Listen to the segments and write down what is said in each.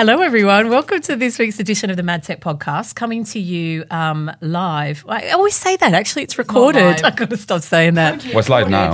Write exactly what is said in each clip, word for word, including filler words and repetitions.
Hello, everyone. Welcome to this week's edition of the Mad Tech Podcast, coming to you um, live. I always say that. Actually, it's recorded. It's I've got to stop saying that. What's live now?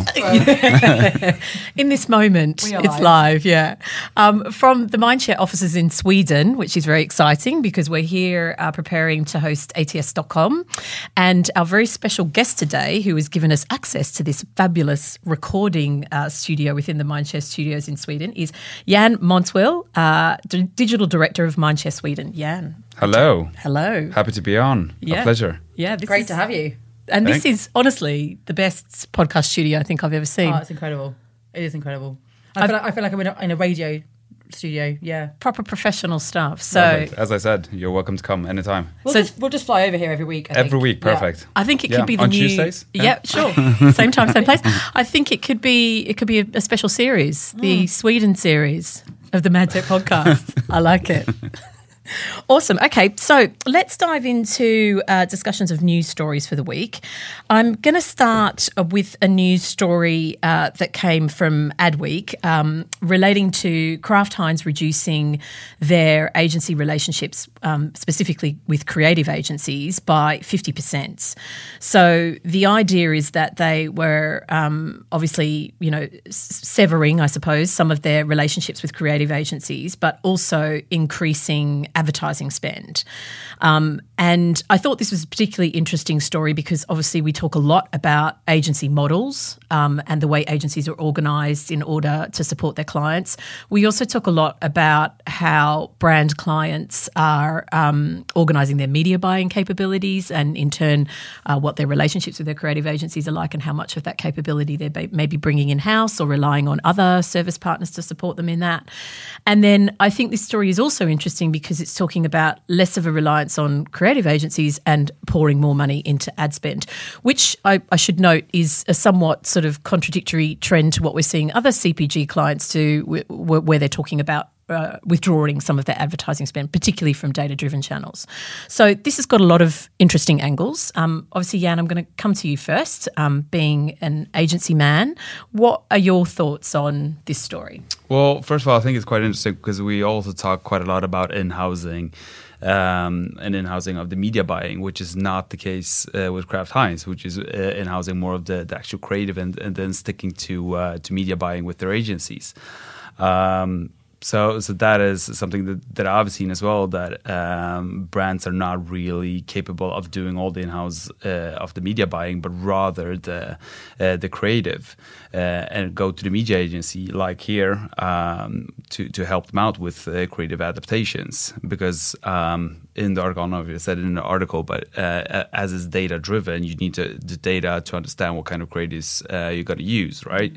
In this moment, We are it's live. live, yeah. Um, from the Mindshare offices in Sweden, which is very exciting because we're here uh, preparing to host A T S dot com. And our very special guest today, who has given us access to this fabulous recording uh, studio within the Mindshare studios in Sweden, is Jan Montwill, uh, D- Digital Director of Mindshare Sweden. Jan. Hello. Hello. Happy to be on. Yeah. A pleasure. Yeah, this Great is, to have you. And this Thanks. is honestly the best podcast studio I think I've ever seen. Oh, it's incredible. It is incredible. I feel, like, I feel like I'm in a, in a radio studio. Yeah. Proper professional stuff. So Perfect. As I said, you're welcome to come anytime. We'll, So- just, we'll just fly over here every week. I Every think. week, Yeah. perfect. I think it Yeah, could be the on new Tuesdays? Yeah, Yeah. sure. Same time, same place. I think it could be it could be a, a special series, the Mm. Sweden series of the Mad Tech Podcast. I like it. Awesome. Okay, so let's dive into uh, discussions of news stories for the week. I'm going to start uh, with a news story uh, that came from Adweek um, relating to Kraft Heinz reducing their agency relationships, um, specifically with creative agencies, by fifty percent. So the idea is that they were um, obviously, you know, s- severing, I suppose, some of their relationships with creative agencies, but also increasing advertising spend. Um, and I thought this was a particularly interesting story because obviously we talk a lot about agency models um, and the way agencies are organised in order to support their clients. We also talk a lot about how brand clients are um, organising their media buying capabilities and in turn uh, what their relationships with their creative agencies are like and how much of that capability they're ba- maybe bringing in-house or relying on other service partners to support them in that. And then I think this story is also interesting because it's talking about less of a reliance on creative agencies and pouring more money into ad spend, which I, I should note is a somewhat sort of contradictory trend to what we're seeing other C P G clients do, wh- wh- where they're talking about uh, withdrawing some of their advertising spend, particularly from data-driven channels. So this has got a lot of interesting angles. Um, obviously, Jan, I'm going to come to you first. Um, being an agency man, what are your thoughts on this story? Well, first of all, I think it's quite interesting because we also talk quite a lot about in-housing um, and in-housing of the media buying, which is not the case uh, with Kraft Heinz, which is uh, in-housing more of the, the actual creative and, and then sticking to uh, to media buying with their agencies. Um, So, so that is something that, that I've seen as well, that um, brands are not really capable of doing all the in-house uh, of the media buying, but rather the uh, the creative uh, and go to the media agency like here um, to, to help them out with uh, creative adaptations. Because um, in the article, I don't know if you said it in the article, but uh, as it's data-driven, you need to, the data to understand what kind of creatives uh, you're going to use, right?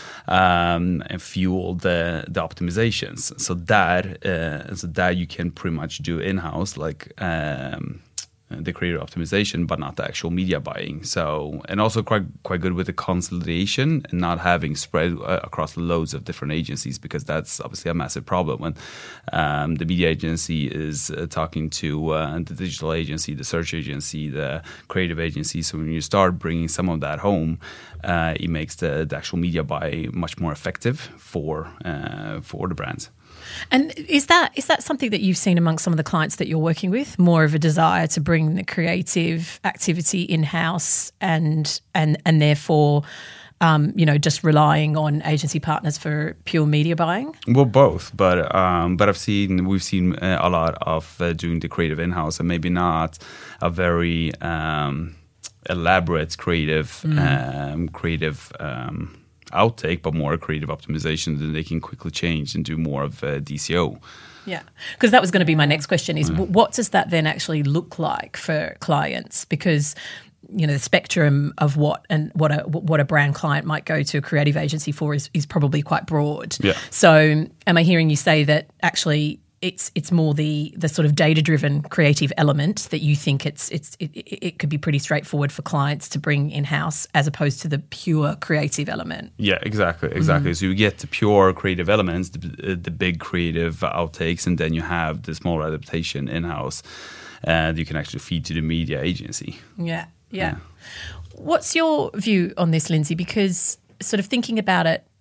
Um, and fuel the the optimizations, so that uh, so that you can pretty much do in house, like um, the creative optimization, but not the actual media buying. So, and also quite quite good with the consolidation and not having spread uh, across loads of different agencies, because that's obviously a massive problem when um, the media agency is uh, talking to uh, the digital agency, the search agency, the creative agency. So when you start bringing some of that home, uh, it makes the, the actual media buy much more effective for uh, for the brands. And is that is that something that you've seen amongst some of the clients that you're working with? More of a desire to bring the creative activity in-house and and and therefore, um, you know, just relying on agency partners for pure media buying? Well, both, but um, but I've seen we've seen uh, a lot of uh, doing the creative in-house, and maybe not a very um, elaborate creative mm. um, creative. Um, outtake, but more creative optimization that they can quickly change and do more of uh, D C O. Yeah, because that was going to be my next question is yeah. what does that then actually look like for clients? Because you know the spectrum of what and what a what a brand client might go to a creative agency for is is probably quite broad. Yeah. So am I hearing you say that actually it's it's more the the sort of data-driven creative element that you think it's it's it, it could be pretty straightforward for clients to bring in-house as opposed to the pure creative element? Yeah, exactly, exactly. Mm-hmm. So you get the pure creative elements, the, the big creative outtakes, and then you have the smaller adaptation in-house, and you can actually feed to the media agency. Yeah, yeah. yeah. What's your view on this, Lindsay? Because sort of thinking about it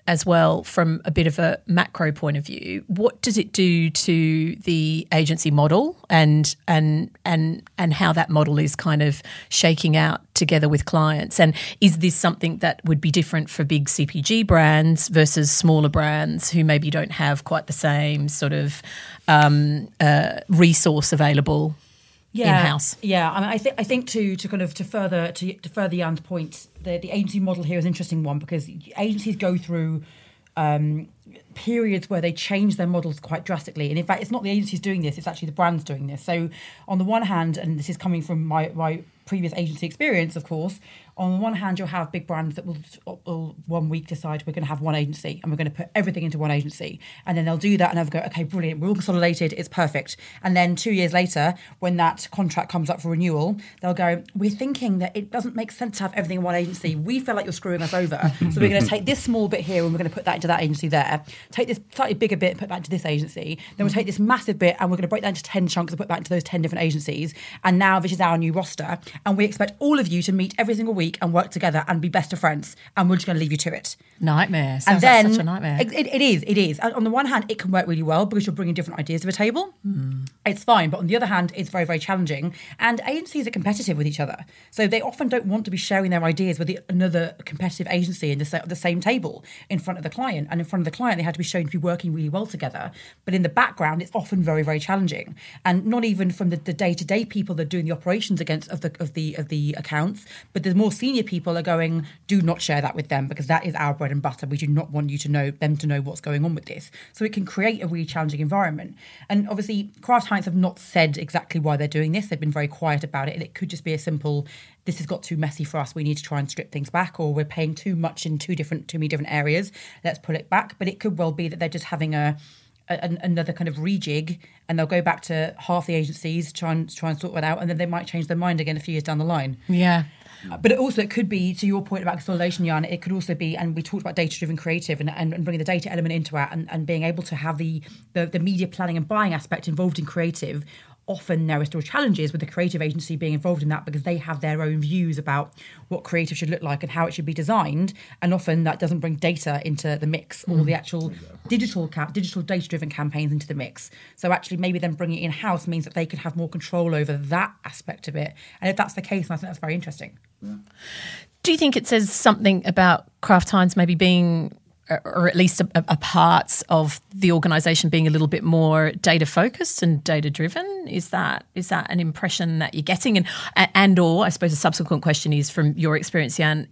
as well from a bit of a macro point of view. What does it do to the agency model and and and and how that model is kind of shaking out together with clients? And is this something that would be different for big C P G brands versus smaller brands who maybe don't have quite the same sort of um, uh, resource available yeah, in-house? Yeah, I mean, I think I think to to kind of to further to, to further Jan's point, the the agency model here is an interesting one because agencies go through um, periods where they change their models quite drastically, and in fact, it's not the agencies doing this; it's actually the brands doing this. So, on the one hand, and this is coming from my my previous agency experience, of course. On the one hand, you'll have big brands that will, will one week decide we're going to have one agency and we're going to put everything into one agency. And then they'll do that and they'll go, okay, brilliant, we're all consolidated, it's perfect. And then two years later, when that contract comes up for renewal, they'll go, we're thinking that it doesn't make sense to have everything in one agency. We feel like you're screwing us over. So we're going to take this small bit here and we're going to put that into that agency there. Take this slightly bigger bit and put that into this agency. Then we'll take this massive bit and we're going to break that into ten chunks and put that into those ten different agencies. And now this is our new roster. And we expect all of you to meet every single week and work together and be best of friends, and we're just going to leave you to it. Nightmare. Sounds and then, like such a nightmare. It, it, it is, it is. And on the one hand, it can work really well because you're bringing different ideas to the table. Mm. It's fine. But on the other hand, it's very, very challenging. And agencies are competitive with each other. So they often don't want to be sharing their ideas with the, another competitive agency in the, the same table in front of the client. And in front of the client, they had to be shown to be working really well together. But in the background, it's often very, very challenging. And not even from the, the day-to-day people that are doing the operations against of the of the of the accounts, but the more senior people are going, do not share that with them because that is our bread and butter. We do not want you to know them to know what's going on with this. So it can create a really challenging environment. And obviously, Kraft Heinz have not said exactly why they're doing this. They've been very quiet about it. And it could just be a simple, this has got too messy for us. We need to try and strip things back, or we're paying too much in two different, too many different areas. Let's pull it back. But it could well be that they're just having a A, another kind of rejig, and they'll go back to half the agencies, try and try and sort that out, and then they might change their mind again a few years down the line. Yeah. But it also, it could be, to your point about consolidation, Jan, it could also be, and we talked about data-driven creative and, and, and bringing the data element into it, and, and being able to have the, the the media planning and buying aspect involved in creative. Often there are still challenges with the creative agency being involved in that because they have their own views about what creative should look like and how it should be designed. And often that doesn't bring data into the mix or the actual exactly. digital ca- digital data-driven campaigns into the mix. So actually maybe then bringing it in-house means that they could have more control over that aspect of it. And if that's the case, I think that's very interesting. Yeah. Do you think it says something about Kraft Heinz maybe being, or at least a, a parts of the organisation being a little bit more data focused and data driven? Is that is that an impression that you're getting? And and or I suppose a subsequent question is, from your experience, Jan,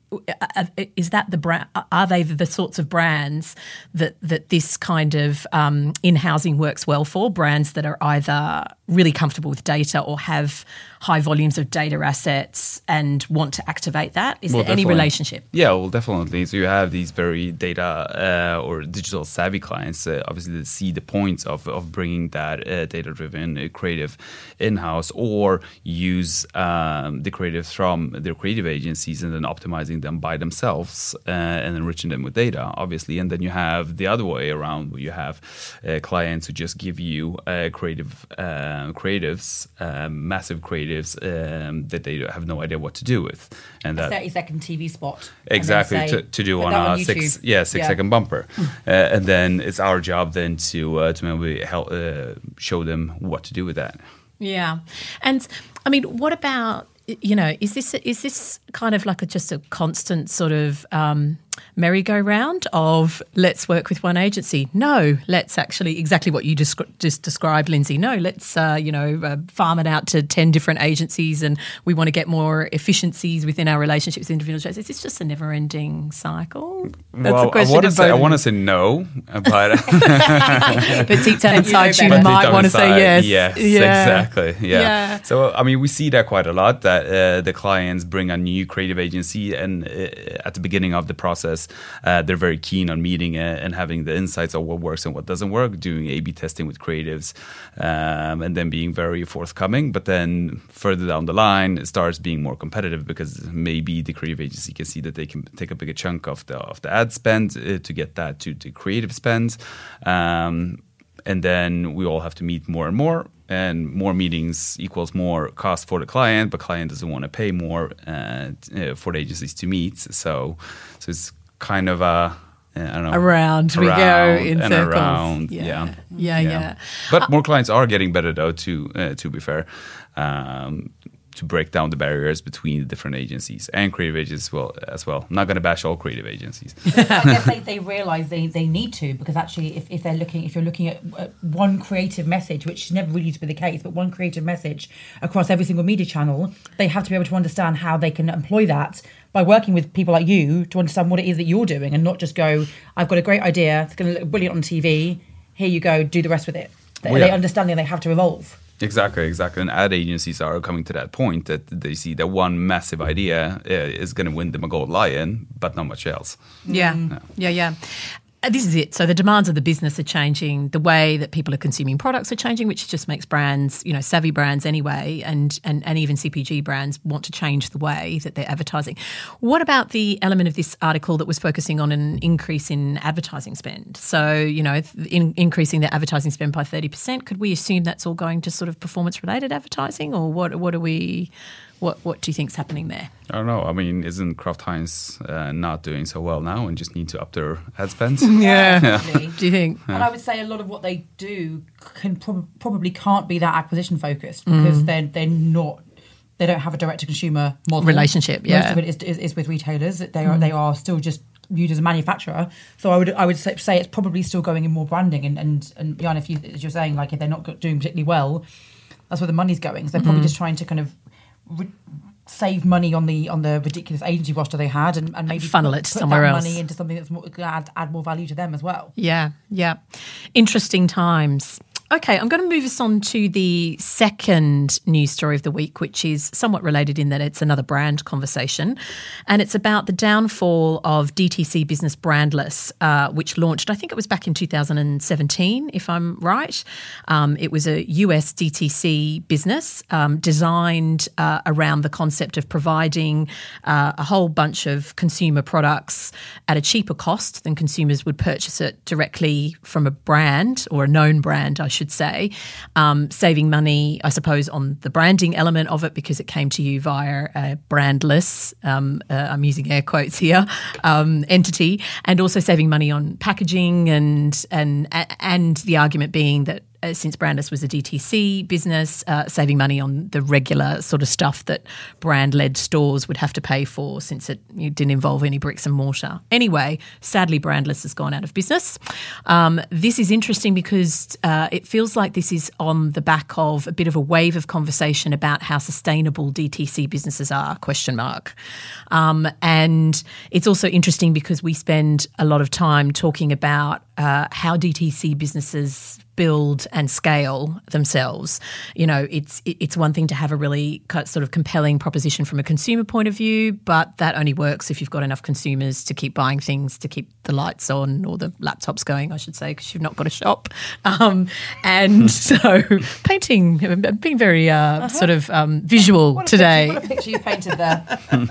is that the brand? Are they the sorts of brands that that this kind of um, in-housing works well for? Brands that are either really comfortable with data or have high volumes of data assets and want to activate that? Is well, there any relationship? Yeah, well, definitely. So you have these very data uh, or digital savvy clients, uh, obviously, that see the points of, of bringing that uh, data-driven uh, creative in-house, or use um, the creatives from their creative agencies and then optimizing them by themselves uh, and enriching them with data, obviously. And then you have the other way around, where you have uh, clients who just give you uh, creative uh, creatives, um, massive creatives, Um, that they have no idea what to do with, and a that thirty second T V spot exactly say, to, to do on a on six yeah six yeah. second bumper, uh, and then it's our job then to uh, to maybe help uh, show them what to do with that. Yeah, and I mean, what about, you know, is this is this kind of like a, just a constant sort of um, merry-go-round of let's work with one agency? No, let's actually, exactly what you just, just described, Lindsay. No, let's, uh, you know, uh, farm it out to ten different agencies, and we want to get more efficiencies within our relationships with individual agencies. It's just a never-ending cycle. That's well, a question I want to say, I both. want to say no, but but deep down inside, you, you know might want to say yes. Yes, yeah. exactly. Yeah. yeah. So I mean, we see that quite a lot. That uh, the clients bring a new creative agency, and uh, at the beginning of the process, uh, they're very keen on meeting uh, and having the insights of what works and what doesn't work, doing A B testing with creatives, um, and then being very forthcoming. But then further down the line, it starts being more competitive because maybe the creative agency can see that they can take a bigger chunk of the of the ad spend uh, to get that to the creative spend. Um, And then we all have to meet more and more, and more meetings equals more cost for the client, but client doesn't want to pay more uh, t- uh, for the agencies to meet. So, so it's kind of a uh, I don't know, around, we go in and circles. Around, yeah. yeah. Yeah, yeah. yeah. But uh, more clients are getting better, though, to, uh, to be fair. Um, to break down the barriers between the different agencies and creative agencies well, as well. I'm not going to bash all creative agencies. I guess they, they realise they, they need to, because actually if, if they're looking, if you're looking at uh, one creative message, which never really used to be the case, but one creative message across every single media channel, they have to be able to understand how they can employ that by working with people like you to understand what it is that you're doing, and not just go, I've got a great idea, it's going to look brilliant on T V, here you go, do the rest with it. They, well, yeah. they understand that they have to evolve. Exactly, exactly. And ad agencies are coming to that point that they see that one massive idea uh, is going to win them a gold lion, but not much else. Yeah, yeah, yeah. yeah. Uh, This is it. So the demands of the business are changing. The way that people are consuming products are changing, which just makes brands, you know, savvy brands anyway, and and, and even C P G brands want to change the way that they're advertising. What about the element of this article that was focusing on an increase in advertising spend? So, you know, in, increasing the advertising spend by thirty percent, could we assume that's all going to sort of performance-related advertising, or what? What are we? What What do you think's happening there? I don't know. I mean, isn't Kraft Heinz uh, not doing so well now and just need to up their ad spend? Yeah. Definitely. Do you think? And I would say a lot of what they do can prob- probably can't be that acquisition focused, because mm. they're they're not they don't have a direct to consumer model relationship. Yeah, most of it is, is, is with retailers. They are mm. they are still just viewed as a manufacturer. So I would I would say it's probably still going in more branding, and and and Jan, if you as you're saying, like if they're not doing particularly well, that's where the money's going. So they're probably mm. just trying to kind of Re- save money on the on the ridiculous agency roster they had, and, and maybe funnel put, it put somewhere that else. money into something that's more, add add more value to them as well. Yeah, yeah. Interesting times. Okay, I'm going to move us on to the second news story of the week, which is somewhat related in that it's another brand conversation. And it's about the downfall of D T C business Brandless, uh, which launched, I think it was back in two thousand seventeen, if I'm right. Um, it was a U S D T C business um, designed uh, around the concept of providing uh, a whole bunch of consumer products at a cheaper cost than consumers would purchase it directly from a brand, or a known brand, I should should say, um, saving money, I suppose, on the branding element of it, because it came to you via a brandless, um, uh, I'm using air quotes here, um, entity, and also saving money on packaging, and and and the argument being that Uh, since Brandless was a D T C business, uh, saving money on the regular sort of stuff that brand-led stores would have to pay for, since it, it didn't involve any bricks and mortar. Anyway, sadly, Brandless has gone out of business. Um, this is interesting because uh, it feels like this is on the back of a bit of a wave of conversation about how sustainable D T C businesses are, question mark. Um, and it's also interesting because we spend a lot of time talking about uh, how D T C businesses build and scale themselves. You know, it's it's one thing to have a really sort of compelling proposition from a consumer point of view, but that only works if you've got enough consumers to keep buying things, to keep the lights on, or the laptops going, I should say, because you've not got a shop. Um, and so painting, being very uh, uh-huh. sort of um, visual what today. Picture, what a picture you've painted there.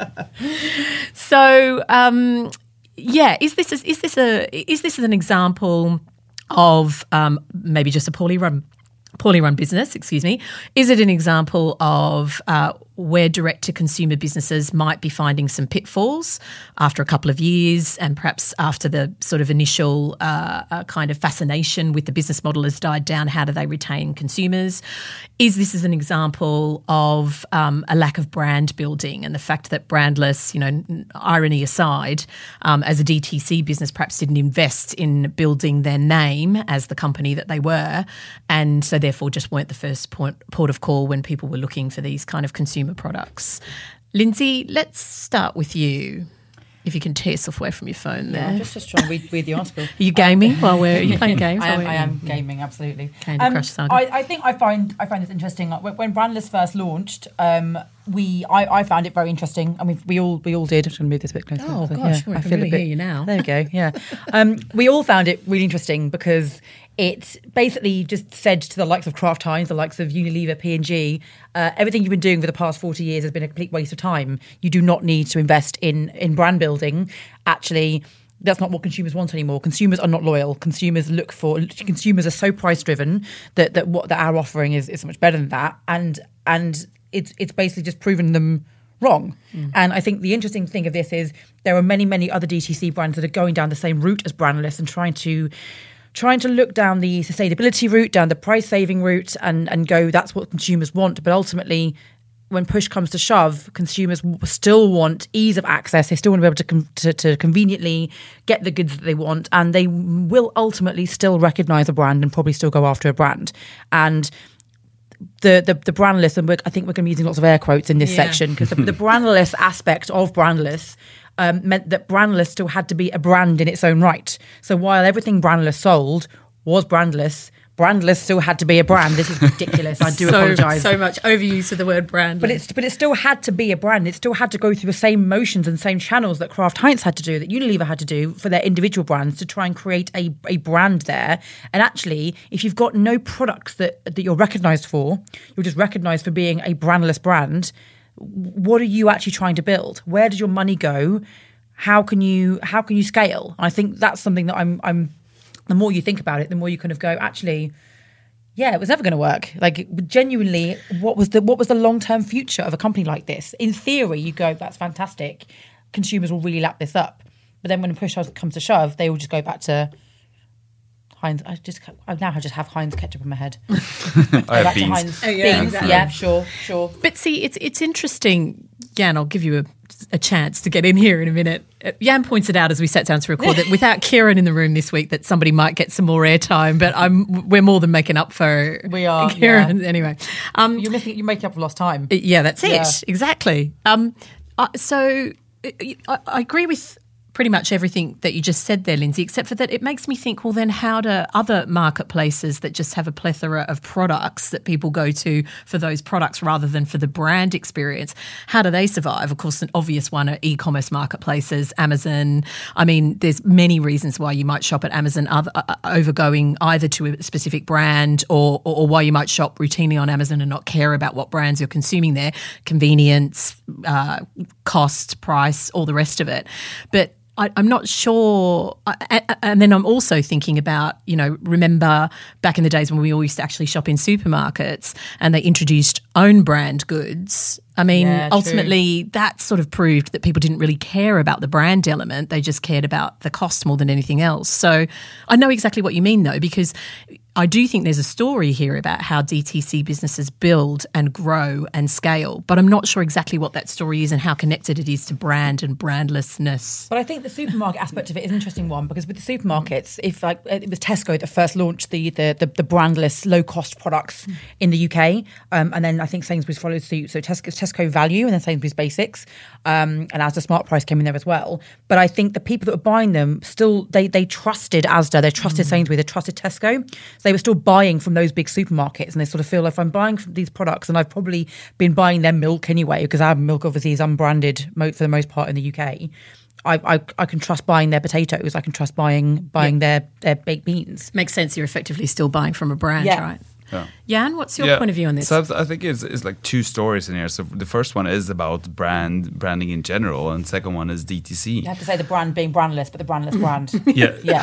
So, um, yeah, is this a, is this a is this an example of um, maybe just a poorly run poorly run business, excuse me? Is it an example of uh, where direct-to-consumer businesses might be finding some pitfalls after a couple of years, and perhaps after the sort of initial uh, uh, kind of fascination with the business model has died down? How do they retain consumers? Is this as an example of um, a lack of brand building, and the fact that Brandless, you know, irony aside, um, as a D T C business perhaps didn't invest in building their name as the company that they were, and so therefore just weren't the first point, port of call when people were looking for these kind of consumer products. Lindsay, let's start with you. If you can tear yourself away from your phone there. Yeah, just, just try and read, read the article. Are you gaming um, while we're are you playing games? I am, I am gaming, absolutely. Candy um, Crush Saga. I, I think I find I find this interesting. When, when Brandless first launched, um, we I, I found it very interesting. I mean, we all we all did. I'm going to move this a bit closer. Oh so, gosh, yeah, I, I can feel really a bit, hear you now. There we go. Yeah, um, we all found it really interesting because it basically just said to the likes of Kraft Heinz, the likes of Unilever, P and G, uh, everything you've been doing for the past forty years has been a complete waste of time. You do not need to invest in in brand building. Actually, that's not what consumers want anymore. Consumers are not loyal. Consumers look for consumers are so price driven that that what that our offering is is so much better than that. And and it's it's basically just proven them wrong. Mm. And I think the interesting thing of this is there are many, many other D T C brands that are going down the same route as Brandless and trying to trying to look down the sustainability route, down the price saving route, and and go, that's what consumers want. But ultimately, when push comes to shove, consumers still want ease of access. They still want to be able to, com- to to conveniently get the goods that they want, and they will ultimately still recognise a brand and probably still go after a brand. And the the, the brandless, and we're, I think we're going to be using lots of air quotes in this yeah. section, because the, the brandless aspect of brandless um, meant that brandless still had to be a brand in its own right. So while everything brandless sold was brandless, Brandless still had to be a brand. This is ridiculous. I do so, apologise. So much overuse of the word brand. But it's but it still had to be a brand. It still had to go through the same motions and same channels that Kraft Heinz had to do, that Unilever had to do for their individual brands to try and create a, a brand there. And actually, if you've got no products that, that you're recognised for, you're just recognised for being a brandless brand, what are you actually trying to build? Where does your money go? How can you how can you scale? And I think that's something that I'm I'm the more you think about it, the more you kind of go, actually, yeah, it was never going to work. Like, genuinely, what was the what was the long-term future of a company like this? In theory, you go, that's fantastic. Consumers will really lap this up. But then when push comes to shove, they will just go back to Heinz. I just I now I just have Heinz ketchup in my head. I have back beans. to Heinz oh, yeah, beans. exactly. Yeah, sure, sure. But see, it's it's interesting. Jan, I'll give you a, a chance to get in here in a minute. Uh, Jan pointed out as we sat down to record that without Kieran in the room this week, that somebody might get some more airtime. But I'm we're more than making up for we are Kieran yeah. anyway. Um, You're missing. You're making up for lost time. Yeah, that's it. Yeah. Exactly. Um, uh, so I, I agree with pretty much everything that you just said there, Lindsay, except for that it makes me think, well, then how do other marketplaces that just have a plethora of products that people go to for those products rather than for the brand experience, how do they survive? Of course, an obvious one are e-commerce marketplaces, Amazon. I mean, there's many reasons why you might shop at Amazon other, uh, over going either to a specific brand or, or, or why you might shop routinely on Amazon and not care about what brands you're consuming there, convenience, uh, cost, price, all the rest of it. But I, I'm not sure. And then I'm also thinking about, you know, remember back in the days when we all used to actually shop in supermarkets and they introduced own brand goods. I mean, yeah, ultimately that sort of proved that people didn't really care about the brand element. They just cared about the cost more than anything else. So I know exactly what you mean, though, because I do think there's a story here about how D T C businesses build and grow and scale, but I'm not sure exactly what that story is and how connected it is to brand and brandlessness. But I think the supermarket aspect of it is an interesting one, because with the supermarkets, if like it was Tesco that first launched the the, the, the brandless low cost products mm. in the U K, um, and then I think Sainsbury's followed suit. So Tesco, Tesco Value and then Sainsbury's Basics, um, and Asda Smart Price came in there as well. But I think the people that were buying them still they they trusted Asda, they trusted mm. Sainsbury's, they trusted Tesco. So they were still buying from those big supermarkets, and they sort of feel like, if I'm buying from these products, and I've probably been buying their milk anyway, because our milk obviously is unbranded for the most part in the U K. I, I, I can trust buying their potatoes. I can trust buying buying yeah. their, their baked beans. Makes sense. You're effectively still buying from a brand, yeah. right? Yeah. Jan, what's your yeah. point of view on this? So I think it's, it's like two stories in here. So the first one is about brand branding in general, and the second one is D T C. You have to say the brand being brandless, but the brandless brand. Yeah. Yeah.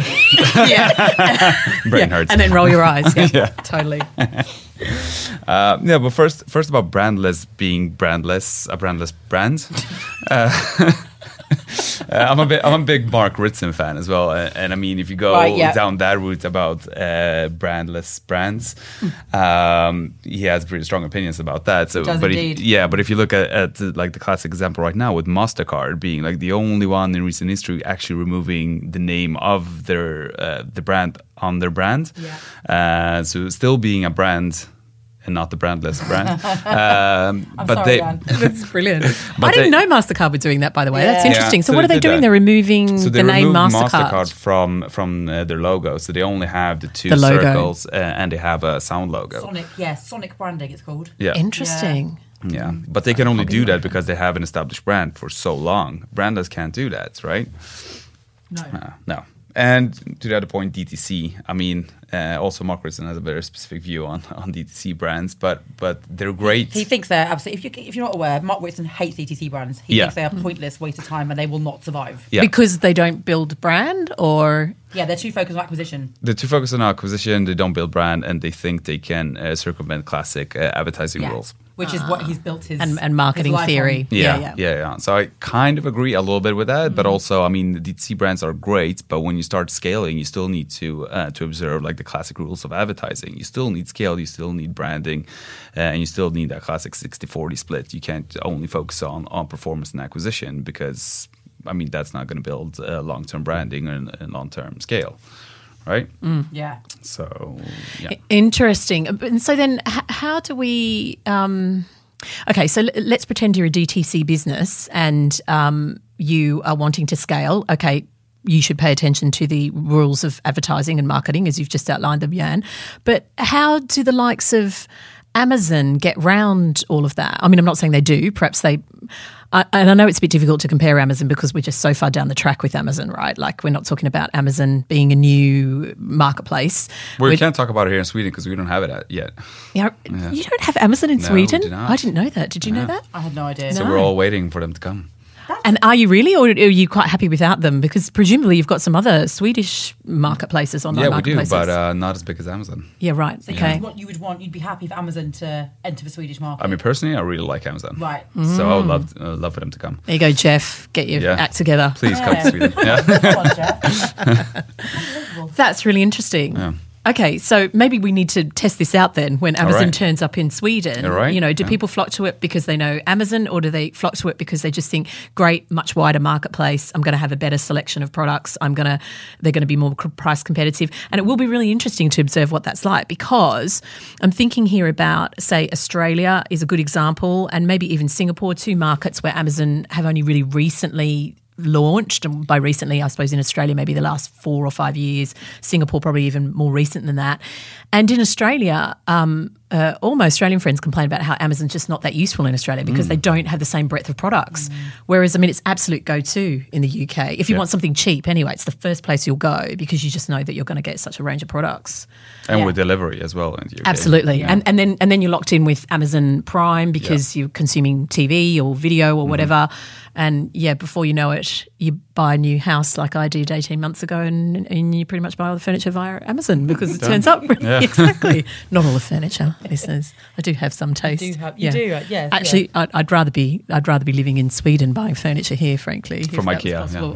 yeah. Brain yeah. hurts. And then roll your eyes. Yeah, yeah. Totally. Uh, yeah, but first, first about brandless being brandless, a brandless brand. uh, Uh, I'm a bit, I'm a big Mark Ritson fan as well, and, and I mean, if you go right, yeah. down that route about uh, brandless brands, um, he has pretty strong opinions about that. So, Does but indeed. if, yeah, but if you look at, at the, like the classic example right now with Mastercard being like the only one in recent history actually removing the name of their uh, the brand on their brand, yeah. uh, so still being a brand. And not the brandless brand. Um, I'm but sorry, they, Dan. That's brilliant. But I didn't they- know MasterCard were doing that, by the way. Yeah. That's interesting. Yeah, so, so what are they they did doing? that. They're removing So they the name removed MasterCard. MasterCard from from uh, their logo, so they only have the two The logo. circles uh, and they have a sound logo. Sonic, yeah, Sonic branding it's called. Yeah, Interesting. yeah, but they can only do that because they have an established brand for so long. Brandless can't do that, right? No. Uh, no. And to the other point, D T C. I mean, uh, also Mark Ritson has a very specific view on, on D T C brands, but but they're great. He thinks they're absolutely. If, you, if you're not aware, Mark Ritson hates D T C brands. He Yeah. thinks they are pointless, waste of time, and they will not survive. Yeah. Because they don't build brand, or Yeah, they're too focused on acquisition. They're too focused on acquisition, they don't build brand, and they think they can uh, circumvent classic uh, advertising Yeah. rules. which is what he's built his and, and marketing his life theory. on. Yeah, yeah, yeah, yeah. So I kind of agree a little bit with that, but also, I mean, the D T C brands are great, but when you start scaling, you still need to uh, to observe like the classic rules of advertising. You still need scale, you still need branding, uh, and you still need that classic sixty forty split. You can't only focus on on performance and acquisition because, I mean, that's not going to build uh, long term branding and, and long term scale. Right? Mm. Yeah. So, yeah. Interesting. And so then h- how do we... Um, okay, so l- let's pretend you're a D T C business and um, you are wanting to scale. Okay, you should pay attention to the rules of advertising and marketing as you've just outlined them, Jan. But how do the likes of Amazon get round all of that? I mean, I'm not saying they do. Perhaps they... I, and I know it's a bit difficult to compare Amazon because we're just so far down the track with Amazon, right? Like we're not talking about Amazon being a new marketplace. We We're- can't talk about it here in Sweden because we don't have it at- yet. Yeah, Yeah. you don't have Amazon in No, Sweden? we do not. I didn't know that. Did you know No. that? I had no idea. So No. we're all waiting for them to come. And are you really, or are you quite happy without them? Because presumably you've got some other Swedish marketplaces, online Yeah, we do, marketplaces. but uh, not as big as Amazon. yeah, right. So you, Okay. would want, you would want, you'd be happy for Amazon to enter the Swedish market. I mean, personally, I really like Amazon. right. So I would love, uh, love for them to come. There you go, Jeff. Get your Yeah. act together. Please come to Sweden. Yeah. Come on, Jeff. That's really interesting. Yeah. Okay, so maybe we need to test this out then when Amazon right. turns up in Sweden. All right, You know, do yeah. people flock to it because they know Amazon, or do they flock to it because they just think, great, much wider marketplace, I'm going to have a better selection of products, I'm going to, they're going to be more c- price competitive. And it will be really interesting to observe what that's like, because I'm thinking here about, say, Australia is a good example, and maybe even Singapore, two markets where Amazon have only really recently launched, and by recently, I suppose in Australia, maybe the last four or five years, Singapore probably even more recent than that. And in Australia, um, uh, all my Australian friends complain about how Amazon's just not that useful in Australia because Mm. they don't have the same breadth of products. Whereas, I mean, it's absolute go-to in the U K. If you Yeah. want something cheap anyway, it's the first place you'll go because you just know that you're going to get such a range of products. And Yeah. with delivery as well. In the U K. Absolutely. Yeah. And and then and then you're locked in with Amazon Prime because you're consuming T V or video or whatever. And yeah, before you know it, you buy a new house like I did eighteen months ago, and, and you pretty much buy all the furniture via Amazon because it turns up. Really, Yeah. exactly. Not all the furniture, listeners. I do have some taste. do have- you do, uh, yes, Actually, I'd, I'd rather be I'd rather be living in Sweden buying furniture here, frankly. if From that was IKEA, possible.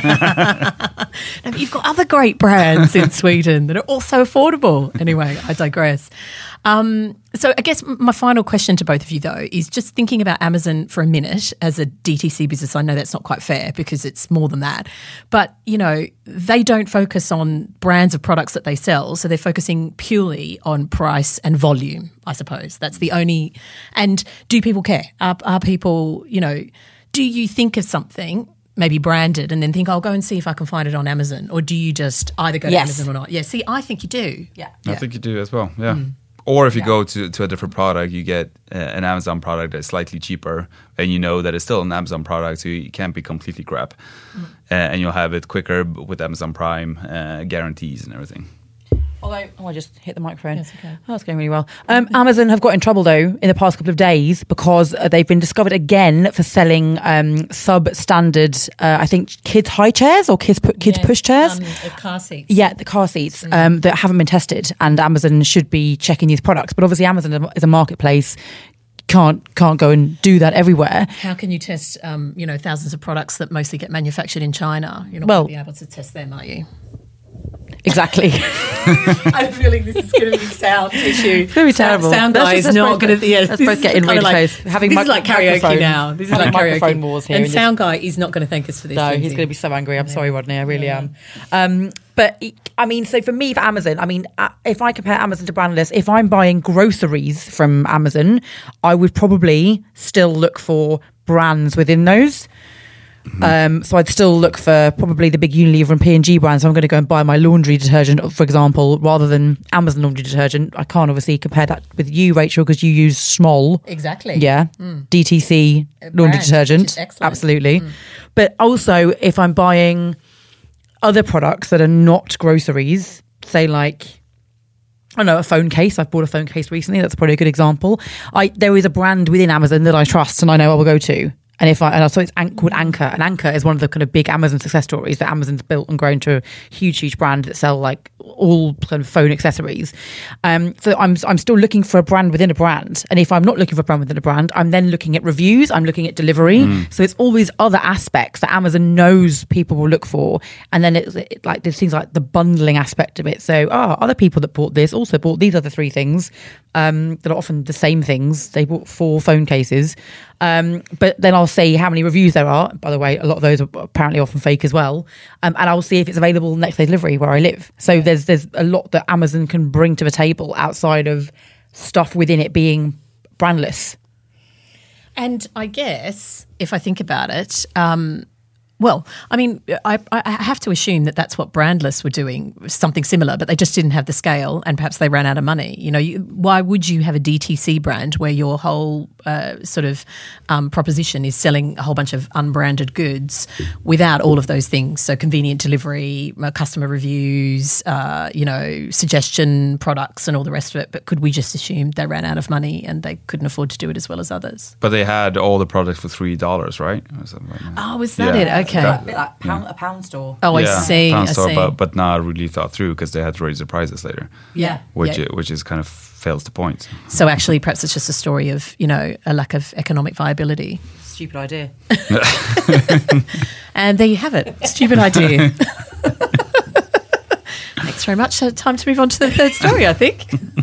No, but you've got other great brands in Sweden that are also affordable. Anyway, I digress. Um, so I guess my final question to both of you, though, is just thinking about Amazon for a minute as a D T C business. I know that's not quite fair because it's more than that. But, you know, they don't focus on brands of products that they sell. So they're focusing purely on price and volume, I suppose. That's the only... And do people care? Are, are people, you know... Do you think of something maybe branded and then think, I'll go and see if I can find it on Amazon? Or do you just either go to Yes. Amazon or not? Yeah, see, I think you do. Yeah. I Yeah. think you do as well. Yeah. Or if you Yeah. go to, to a different product, you get uh, an Amazon product that's slightly cheaper, and you know that it's still an Amazon product, so you can't be completely crap. Uh, and you'll have it quicker with Amazon Prime uh, guarantees and everything. Although, oh, I just hit the microphone. Yes, okay. Oh, that's going really well. Um, Amazon have got in trouble, though, in the past couple of days because uh, they've been discovered again for selling um, substandard, uh, I think, kids' high chairs or kids pu- kids' push chairs. Um, car seats. Yeah, the car seats um, that haven't been tested, and Amazon should be checking these products. But obviously, Amazon is a marketplace; can't can't go and do that everywhere. How can you test, um, you know, thousands of products that mostly get manufactured in China? You're not Well- going to be able to test them, are you? Exactly. I'm feeling this is going to be sound tissue. It's gonna be terrible. Sound Let's guy just- is let's not both going get- to. Yeah, let's this both is get in kinda really like, close. Having this mic- is like karaoke microphone- now. This is having like karaoke. microphone wars here And and sound guy is not going to thank us for this. No, is he's he? going to be so angry. I'm Yeah. sorry, Rodney. I really Yeah. am. Um, but I mean, so for me, for Amazon, I mean, uh, if I compare Amazon to Brandless, if I'm buying groceries from Amazon, I would probably still look for brands within those. Um, so I'd still look for probably the big Unilever and P and G brands. So I'm going to go and buy my laundry detergent, for example, rather than Amazon laundry detergent. I can't obviously compare that with you, Rachel, because you use Schmoll. Exactly. Yeah, D T C A laundry brand, which detergent. is excellent. Absolutely. But also, if I'm buying other products that are not groceries, say like, I don't know, a phone case. I've bought a phone case recently. That's probably a good example. I There is a brand within Amazon that I trust and I know I will go to. And if I, and I saw it's an- called Anchor, and Anchor is one of the kind of big Amazon success stories that Amazon's built and grown to a huge, huge brand that sell like all kind of phone accessories. Um, so I'm I'm still looking for a brand within a brand, and if I'm not looking for a brand within a brand, I'm then looking at reviews, I'm looking at delivery. Mm. So it's all these other aspects that Amazon knows people will look for, and then it's it, like there's things like the bundling aspect of it. So ah, oh, other people that bought this also bought these other three things um, that are often the same things. They bought four phone cases. Um, but then I'll say how many reviews there are. By the way, a lot of those are apparently often fake as well. Um, and I'll see if it's available next day delivery where I live. So there's there's a lot that Amazon can bring to the table outside of stuff within it being brandless. And I guess if I think about it, um, well, I mean, I, I have to assume that that's what Brandless were doing, something similar, but they just didn't have the scale and perhaps they ran out of money. You know, you, why would you have a D T C brand where your whole uh, sort of um, proposition is selling a whole bunch of unbranded goods without all of those things? So convenient delivery, uh, customer reviews, uh, you know, suggestion products and all the rest of it. But could we just assume they ran out of money and they couldn't afford to do it as well as others? But they had all the products for three dollars, right? Or something like that. Oh, was that Yeah. it? Okay. Okay. A bit like pound, a pound store. Oh, Yeah, I see. pound I store, see. but, but not really thought through because they had to raise the prices later, Yeah. which Yeah. i- which is kind of fails the point. So actually, perhaps it's just a story of, you know, a lack of economic viability. Stupid idea. And there you have it. Stupid idea. Thanks very much. Uh, time to move on to the third story, I think.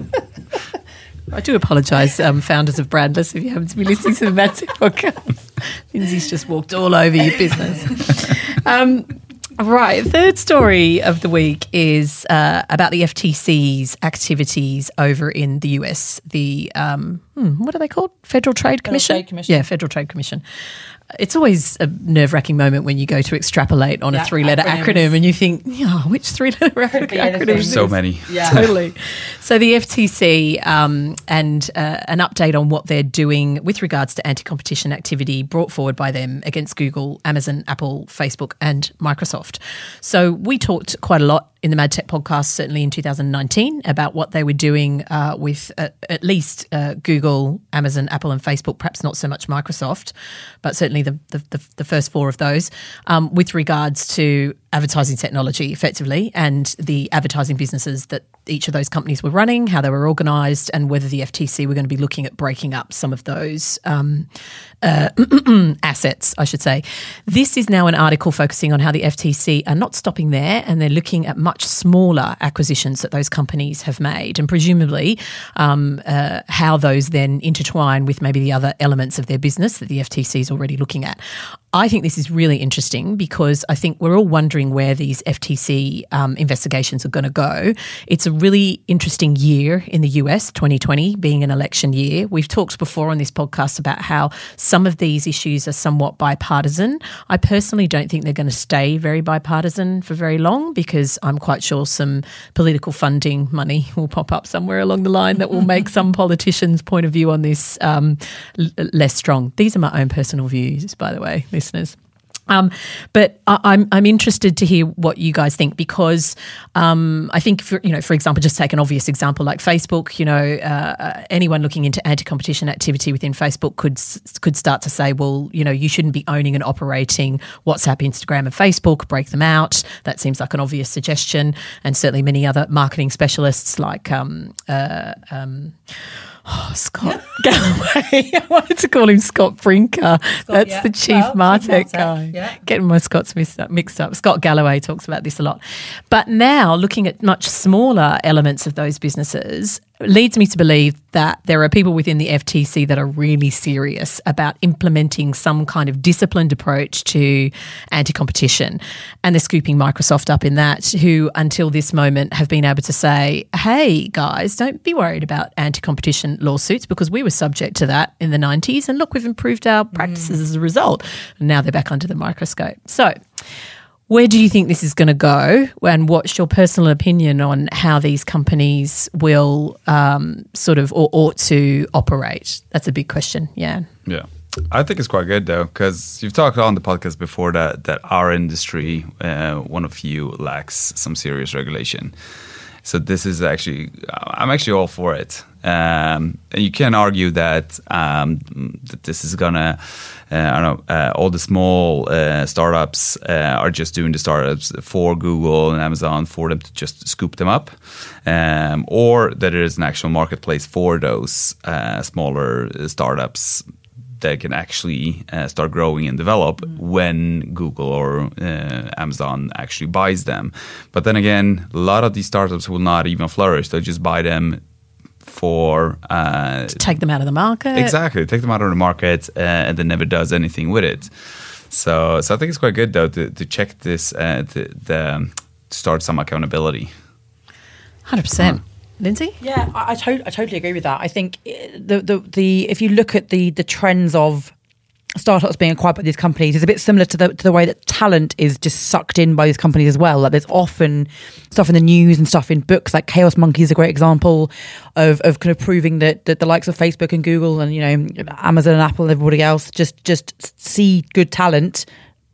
I do apologise, um, founders of Brandless, if you happen to be listening to the Mad Tech podcast. Lindsay's just walked all over your business. Um, right, third story of the week is uh, about the F T C's activities over in the U S. The, um, hmm, what are they called? Federal Trade Commission? Trade Commission. Yeah, Federal Trade Commission. It's always a nerve-wracking moment when you go to extrapolate on Yeah, a three-letter acronyms. acronym and you think, oh, which three-letter be anything. acronym? There's is so this? many. Yeah. Totally. So the F T C um, and uh, an update on what they're doing with regards to anti-competition activity brought forward by them against Google, Amazon, Apple, Facebook and Microsoft. So we talked quite a lot in the Mad Tech podcast, certainly in two thousand nineteen, about what they were doing uh, with uh, at least uh, Google, Amazon, Apple and Facebook, perhaps not so much Microsoft, but certainly the, the, the, the first four of those, um, with regards to advertising technology effectively and the advertising businesses that each of those companies were running, how they were organised and whether the F T C were going to be looking at breaking up some of those um, uh, assets, I should say. This is now an article focusing on how the F T C are not stopping there and they're looking at much smaller acquisitions that those companies have made and presumably um, uh, how those then intertwine with maybe the other elements of their business that the F T C is already looking at. I think this is really interesting because I think we're all wondering where these F T C um, investigations are going to go. It's a really interesting year in the U S, twenty twenty being an election year. We've talked before on this podcast about how some of these issues are somewhat bipartisan. I personally don't think they're going to stay very bipartisan for very long because I'm quite sure some political funding money will pop up somewhere along the line that will make some politicians' point of view on this um, l- less strong. These are my own personal views, by the way, listeners. Um, but I, I'm I'm interested to hear what you guys think because um, I think for, you know, for example, just take an obvious example like Facebook. You know, uh, anyone looking into anti-competition activity within Facebook could could start to say, well, you know, you shouldn't be owning and operating WhatsApp, Instagram, and Facebook. Break them out. That seems like an obvious suggestion, and certainly many other marketing specialists like. Um, uh, um, Oh, Scott Galloway. I wanted to call him Scott Brinker. Scott, That's yeah. the chief Well, Martech Chief Martech, guy. yeah. Getting my Scots mixed up, mixed up. Scott Galloway talks about this a lot. But now looking at much smaller elements of those businesses leads me to believe that there are people within the F T C that are really serious about implementing some kind of disciplined approach to anti-competition. And they're scooping Microsoft up in that, who until this moment have been able to say, hey, guys, don't be worried about anti-competition lawsuits because we were subject to that in the nineties. And look, we've improved our practices mm. as a result. And now they're back under the microscope. So where do you think this is going to go and what's your personal opinion on how these companies will um, sort of or ought to operate? That's a big question, yeah. Yeah. I think it's quite good though, because you've talked on the podcast before that, that our industry, uh, one of few, lacks some serious regulation. So this is actually, I'm actually all for it. Um, and you can argue that um, that this is gonna, uh, I don't know, uh, all the small uh, startups uh, are just doing the startups for Google and Amazon for them to just scoop them up, um, or that there is an actual marketplace for those uh, smaller startups that can actually uh, start growing and develop mm. when Google or uh, Amazon actually buys them. But then again, a lot of these startups will not even flourish. They'll just buy them for uh, to take them out of the market. Exactly, take them out of the market, uh, and then never does anything with it. So, so I think it's quite good though to, to check this, uh, to, the, to start some accountability. Hundred percent. Lindsay? Yeah, I, I, to- I totally agree with that. I think the, the the if you look at the the trends of startups being acquired by these companies, it's a bit similar to the to the way that talent is just sucked in by these companies as well. Like there's often stuff in the news and stuff in books, like Chaos Monkey is a great example of of kind of proving that, that the likes of Facebook and Google and, you know, Amazon and Apple and everybody else just just see good talent,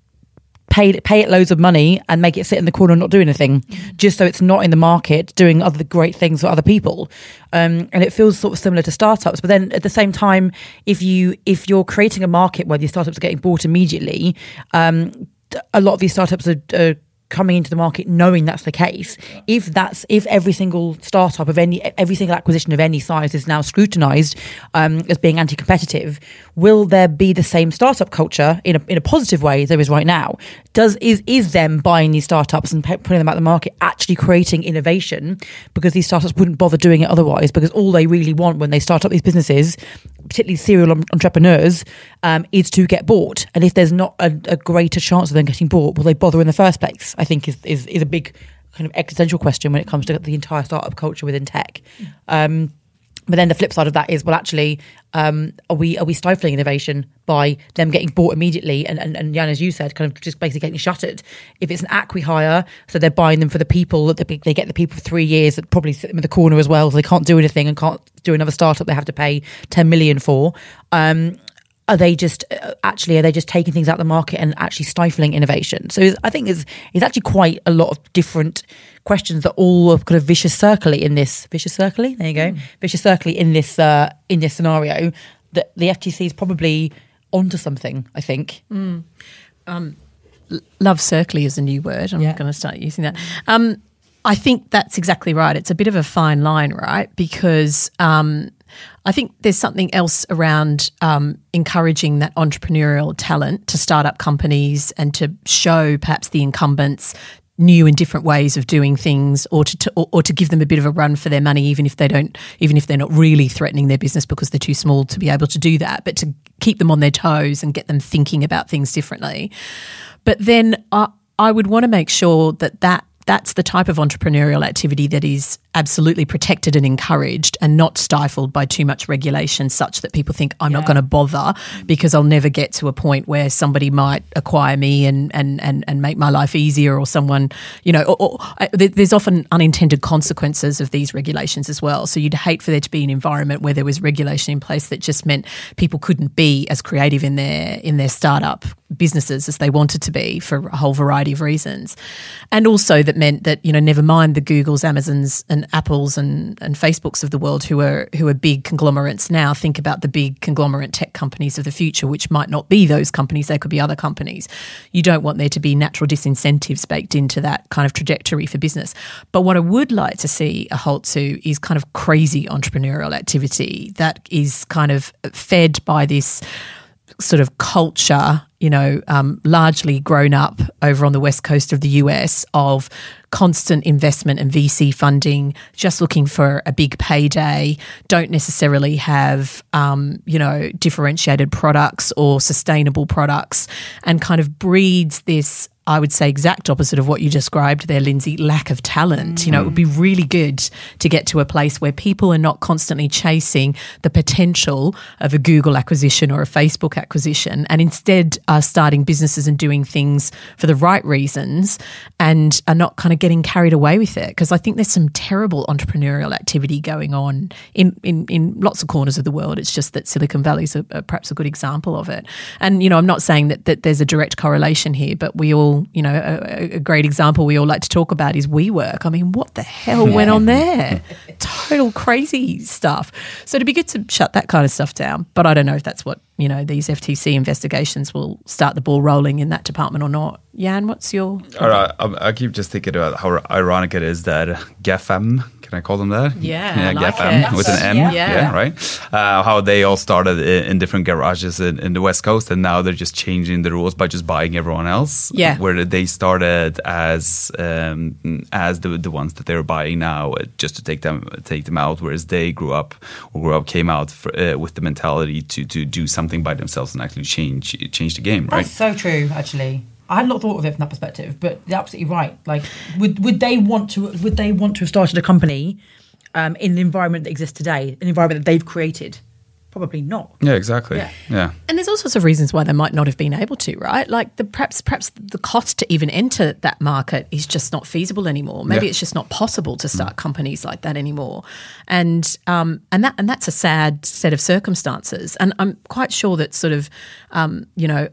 pay pay it loads of money and make it sit in the corner and not do anything, just so it's not in the market doing other great things for other people. Um, and it feels sort of similar to startups. But then at the same time, if you if you're creating a market where these startups are getting bought immediately, um, a lot of these startups are, are coming into the market knowing that's the case. Yeah. If that's if every single startup of any every single acquisition of any size is now scrutinized um, as being anti-competitive, will there be the same startup culture in a in a positive way as there is right now? Does is is them buying these startups and pe- putting them out the market actually creating innovation? Because these startups wouldn't bother doing it otherwise, because all they really want when they start up these businesses, particularly serial entrepreneurs, um, is to get bought. And if there's not a, a greater chance of them getting bought, will they bother in the first place? I think is, is is a big kind of existential question when it comes to the entire startup culture within tech. Um, but then the flip side of that is, well, actually, um, are we are we stifling innovation by them getting bought immediately? And, and, and Jan, as you said, kind of just basically getting shuttered. If it's an acqui-hire, so they're buying them for the people, that they, they get the people for three years that probably sit them in the corner as well, so they can't do anything and can't do another startup they have to pay ten million for. Um, Are they just uh, actually are they just taking things out of the market and actually stifling innovation? So it's, I think it's, it's actually quite a lot of different questions that all are kind of vicious circle in this vicious circle. There you go, mm. vicious circle in this uh, in this scenario. That the F T C is probably onto something. I think. Mm. Um, love circle is a new word. I'm yeah. going to start using that. Um, I think that's exactly right. It's a bit of a fine line, right? Because um, I think there's something else around um, encouraging that entrepreneurial talent to start up companies and to show perhaps the incumbents new and different ways of doing things, or to, to or, or to give them a bit of a run for their money, even if they don't, even if they're not really threatening their business because they're too small to be able to do that, but to keep them on their toes and get them thinking about things differently. But then I, I would want to make sure that that that's the type of entrepreneurial activity that is absolutely protected and encouraged and not stifled by too much regulation such that people think I'm yeah. not going to bother because I'll never get to a point where somebody might acquire me and and and, and make my life easier, or someone, you know, or, or, uh, there's often unintended consequences of these regulations as well. So you'd hate for there to be an environment where there was regulation in place that just meant people couldn't be as creative in their in their startup businesses as they wanted to be for a whole variety of reasons. And also that meant that, you know, never mind the Googles, Amazons and Apples and, and Facebooks of the world who are who are big conglomerates now, think about the big conglomerate tech companies of the future, which might not be those companies, they could be other companies. You don't want there to be natural disincentives baked into that kind of trajectory for business. But what I would like to see a halt to is kind of crazy entrepreneurial activity that is kind of fed by this sort of culture, you know, um, largely grown up over on the west coast of the U S of constant investment and V C funding, just looking for a big payday, don't necessarily have, um, you know, differentiated products or sustainable products, and kind of breeds this, I would say, exact opposite of what you described there, Lindsay, lack of talent. Mm. You know, it would be really good to get to a place where people are not constantly chasing the potential of a Google acquisition or a Facebook acquisition, and instead are starting businesses and doing things for the right reasons and are not kind of getting carried away with it. Because I think there's some terrible entrepreneurial activity going on in, in, in lots of corners of the world. It's just that Silicon Valley is a, a, perhaps a good example of it. And, you know, I'm not saying that, that there's a direct correlation here, but we all example, you know, a, a great example we all like to talk about is WeWork. I mean, what the hell went on there? Total crazy stuff. So it'd be good to shut that kind of stuff down. But I don't know if that's what, you know, these F T C investigations will start the ball rolling in that department or not. Jan, what's your... All right, I, I keep just thinking about how ironic it is that GAFAM, can I call them that? Yeah, yeah I like GAFAM it. with an M, Yeah. yeah, Yeah. right? Uh, how they all started in, in different garages in, in the West Coast, and now they're just changing the rules by just buying everyone else. Yeah. Where they started as um, as the the ones that they're buying now, uh, just to take them take them out, whereas they grew up or grew up came out for, uh, with the mentality to to do something by themselves and actually change change the game, right? That's so true, actually. I had not thought of it from that perspective, but you're absolutely right. Like, would would they want to? Would they want to have started a company um, in the environment that exists today, an environment that they've created? Probably not. Yeah, exactly. Yeah. yeah. And there's all sorts of reasons why they might not have been able to, right? Like the perhaps perhaps the cost to even enter that market is just not feasible anymore. Maybe Yeah. it's just not possible to start companies like that anymore. And um, and that and that's a sad set of circumstances. And I'm quite sure that sort of um, you know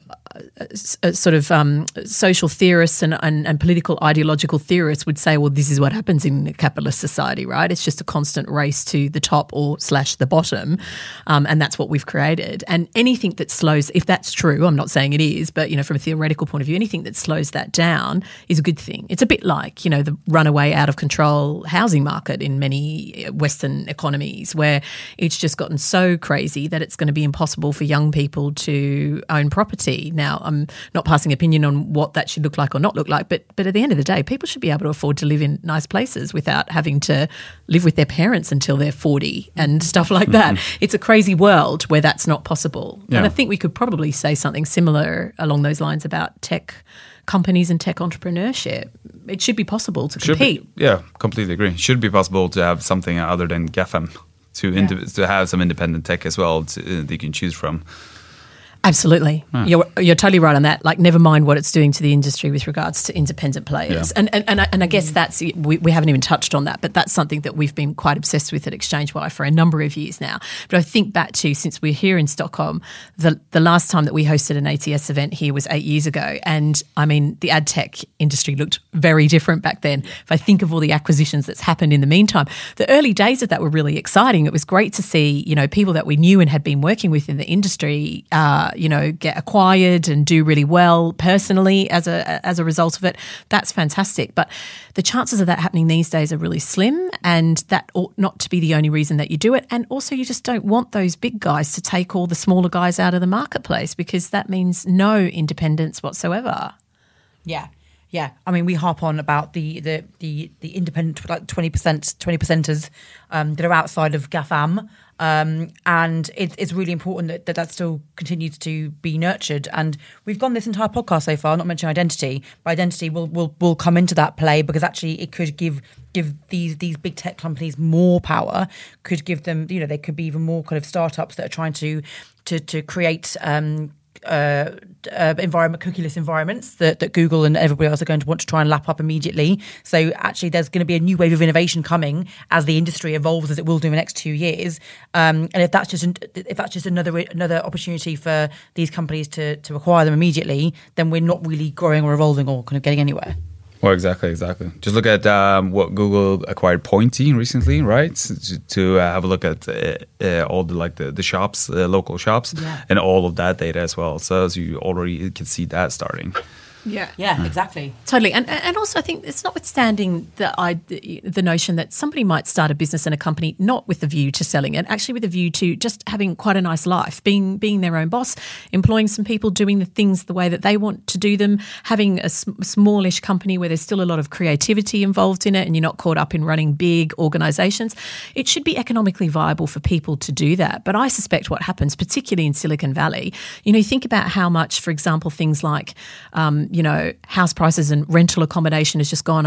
uh, sort of um, social theorists and, and, and political ideological theorists would say, well, this is what happens in a capitalist society, right? It's just a constant race to the top or slash the bottom, um, and that's what we've created. And anything that slows, if that's true, I'm not saying it is, but you know, from a theoretical point of view, anything that slows that down is a good thing. It's a bit like, you know, the runaway out of control housing market in many Western economies, where it's just gotten so crazy that it's going to be impossible for young people to own property. Now, I'm not passing opinion on what that should look like or not look like, but but at the end of the day, people should be able to afford to live in nice places without having to live with their parents until they're forty and stuff like that. It's a crazy world where that's not possible. Yeah. And I think we could probably say something similar along those lines about tech companies and tech entrepreneurship. It should be possible to Should compete. be, yeah, completely agree. Should be possible to have something other than GAFAM, to indi- to have some independent tech as well to, uh, that you can choose from. Absolutely. You're you're totally right on that. Like, never mind what it's doing to the industry with regards to independent players. Yeah. And, and and I, and I guess that's, we, we haven't even touched on that, but that's something that we've been quite obsessed with at ExchangeWire for a number of years now. But I think back to, since we're here in Stockholm, the the last time that we hosted an A T S event here was eight years ago. And I mean, the ad tech industry looked very different back then. If I think of all the acquisitions that's happened in the meantime, the early days of that were really exciting. It was great to see, you know, people that we knew and had been working with in the industry, uh, you know, get acquired and do really well personally as a as a result of it. That's fantastic. But the chances of that happening these days are really slim, and that ought not to be the only reason that you do it. And also, you just don't want those big guys to take all the smaller guys out of the marketplace, because that means no independence whatsoever. Yeah. Yeah, I mean, we harp on about the the the, the independent, like twenty percent, twenty percenters um, that are outside of GAFAM, um, and it, it's really important that, that that still continues to be nurtured. And we've gone this entire podcast so far, not mentioning identity, but identity will will will come into that play, because actually it could give give these these big tech companies more power. Could give them, you know, there could be even more kind of startups that are trying to to to create. Um, Uh, uh, environment, cookieless environments that, that Google and everybody else are going to want to try and lap up immediately. So actually, there's going to be a new wave of innovation coming as the industry evolves, as it will do in the next two years. Um, and if that's just an, if that's just another another opportunity for these companies to to acquire them immediately, then we're not really growing or evolving or kind of getting anywhere. Well, exactly, exactly. Just look at um, what Google acquired Pointy recently, right? To, to uh, have a look at uh, uh, all the like the, the shops, uh, local shops, Yeah. and all of that data as well. So, so you already can see that starting. Yeah. Yeah, exactly. Totally. And and also I think it's notwithstanding the, I, the notion that somebody might start a business and a company not with the view to selling it, actually with a view to just having quite a nice life, being being their own boss, employing some people, doing the things the way that they want to do them, having a sm- smallish company where there's still a lot of creativity involved in it and you're not caught up in running big organizations. It should be economically viable for people to do that. But I suspect what happens, particularly in Silicon Valley, you know, you think about how much, for example, things like, um, you know, house prices and rental accommodation has just gone up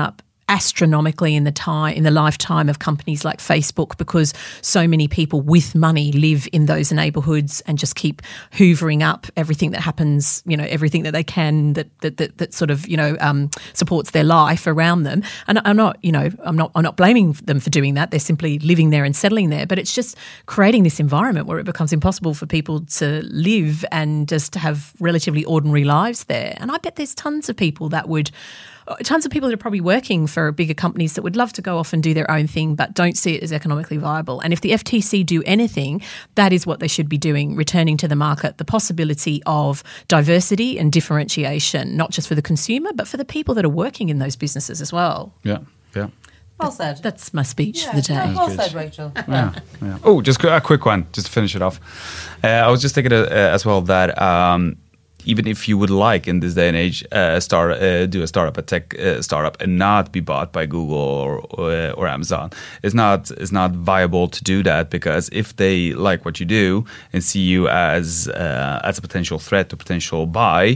astronomically in the time in the lifetime of companies like Facebook, because so many people with money live in those neighborhoods and just keep hoovering up everything that happens, you know, everything that they can that that that, that sort of, you know, um, supports their life around them. And I'm not, you know, I'm not I'm not blaming them for doing that. They're simply living there and settling there. But it's just creating this environment where it becomes impossible for people to live and just have relatively ordinary lives there. And I bet there's tons of people that would Tons of people that are probably working for bigger companies that would love to go off and do their own thing but don't see it as economically viable. And if the F T C do anything, that is what they should be doing, returning to the market the possibility of diversity and differentiation, not just for the consumer but for the people that are working in those businesses as well. Yeah, yeah. Well said. That's my speech Yeah, for the day. no, well said, Rachel. Yeah, yeah. Oh, just a quick one, just to finish it off. Uh, I was just thinking uh, as well that um, even if you would like in this day and age uh, start uh, do a startup, a tech uh, startup, and not be bought by Google or or, or Amazon, it's not it's not viable to do that, because if they like what you do and see you as uh, as a potential threat or potential buy,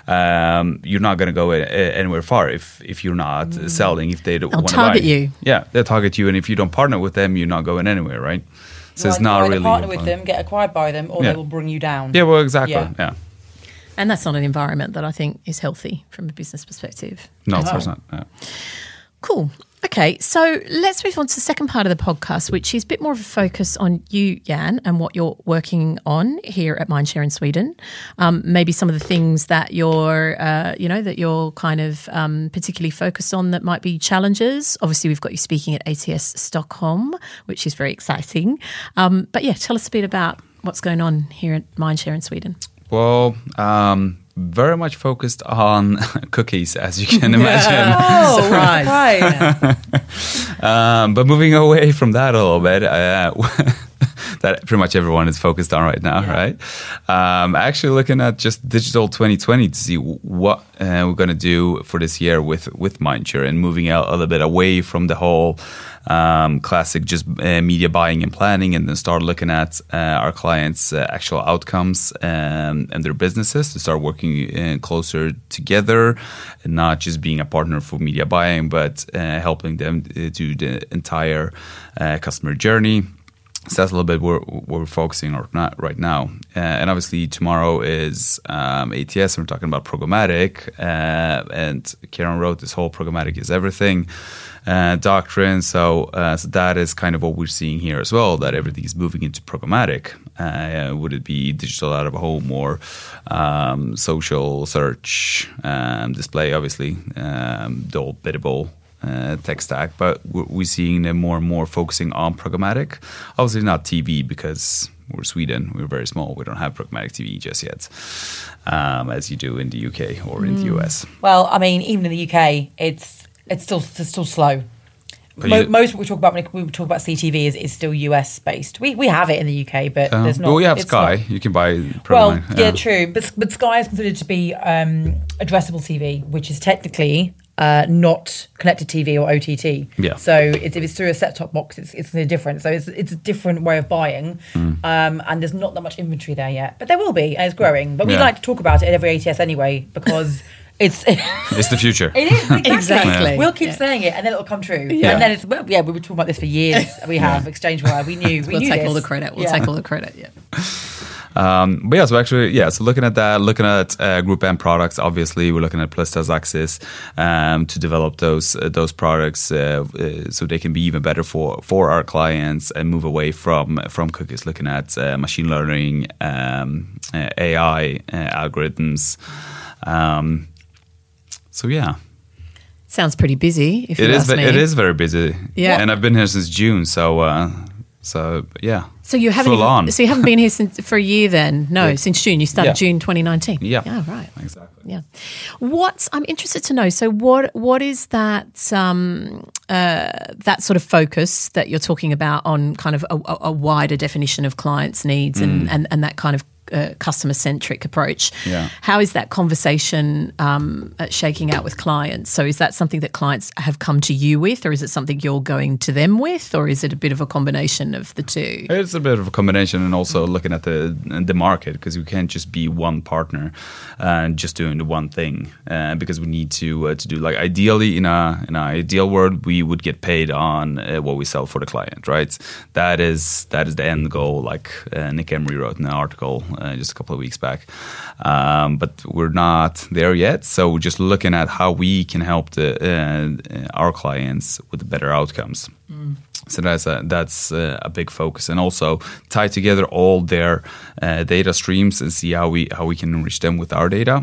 um, you're not going to go anywhere far if if you're not mm. selling. If they don't They'll want to target buy. you. Yeah, they'll target you, and if you don't partner with them, you're not going anywhere, right? So Well, it's not you either really partner with them, get acquired by them, or Yeah. they will bring you down. Yeah, well, exactly. Yeah. Yeah. And that's not an environment that I think is healthy from a business perspective. No, of No. course not. Yeah. Cool. Okay, so let's move on to the second part of the podcast, which is a bit more of a focus on you, Jan, and what you're working on here at Mindshare in Sweden. Um, maybe some of the things that you're, uh, you know, that you're kind of um, particularly focused on that might be challenges. Obviously, we've got you speaking at A T S Stockholm, which is very exciting. Um, but yeah, tell us a bit about what's going on here at Mindshare in Sweden. Well, um, very much focused on cookies, as you can imagine. Oh, Surprise. surprise. um, but moving away from that a little bit, uh, that pretty much everyone is focused on right now, Yeah. right? Um, actually looking at just Digital twenty twenty to see what uh, we're going to do for this year with, with Mindshare, and moving out a little bit away from the whole um, classic just uh, media buying and planning, and then start looking at uh, our clients' uh, actual outcomes um, and their businesses, to start working uh, closer together, and not just being a partner for media buying, but uh, helping them uh, do the entire uh, customer journey. So that's a little bit where, where we're focusing on not right now. Uh, and obviously tomorrow is um, A T S, and we're talking about programmatic. Uh, and Kieran wrote this whole programmatic is everything uh, doctrine. So, uh, so that is kind of what we're seeing here as well, that everything is moving into programmatic. Uh, would it be digital out of home or um, social search, um, display, obviously, um, the old biddable Uh, tech stack, but we're, we're seeing them more and more focusing on programmatic. Obviously not T V, because we're Sweden, we're very small, we don't have programmatic T V just yet, um, as you do in the U K or in the U S. Well, I mean, even in the U K, it's it's still it's still slow. But Mo- you- most what we talk about when we talk about C T V is, is still U S based. We we have it in the U K, but Um, there's not. well, we have it's Sky, not- you can buy Well, programmatic. yeah, true, but but Sky is considered to be um, addressable T V, which is technically uh, not connected T V or O T T. Yeah. So it's, if it's through a set-top box, it's it's different. So it's it's a different way of buying, Mm. um, and there's not that much inventory there yet, but there will be, and it's growing. But we Yeah. like to talk about it at every A T S anyway, because it's. It's the future. It is, exactly. Exactly. We'll keep Yeah. saying it, and then it'll come true. Yeah. And then it's, well, yeah, we were talking about this for years. We have, Exchange Wire. We knew. We We'll knew take this. all the credit. We'll Yeah. take all the credit, yeah. Um, but yeah, so actually, yeah, so looking at that, looking at uh, Group M products, obviously we're looking at Plistas Axis um, to develop those uh, those products uh, uh, so they can be even better for, for our clients and move away from from cookies. Looking at uh, machine learning, um, uh, A I uh, algorithms. Um, so yeah, Sounds pretty busy, if it you is. ask ve- me. It is very busy. Yeah. and I've been here since June, so uh, so yeah. So you haven't full even, on. So you haven't been here since for a year then? No, Yeah. since June. You started Yeah. June twenty nineteen. Yeah. Yeah, right. Exactly. Yeah. What's I'm interested to know. So what what is that um, uh, that sort of focus that you're talking about on kind of a, a, a wider definition of clients' needs and, and, and that kind of uh, customer-centric approach. Yeah. How is that conversation um, uh, shaking out with clients? So is that something that clients have come to you with, or is it something you're going to them with, or is it a bit of a combination of the two? It's a bit of a combination, and also looking at the the market, because we can't just be one partner and just doing the one thing, uh, because we need to uh, to do, like, ideally in a in an ideal world we would get paid on uh, what we sell for the client, right? That is that is the end goal. Like uh, Nick Emery wrote in an article uh, just a couple of weeks back, um, but we're not there yet. So we're just looking at how we can help the uh, our clients with better outcomes. Mm. So that's a, that's a, a big focus, and also tie together all their uh, data streams and see how we how we can enrich them with our data.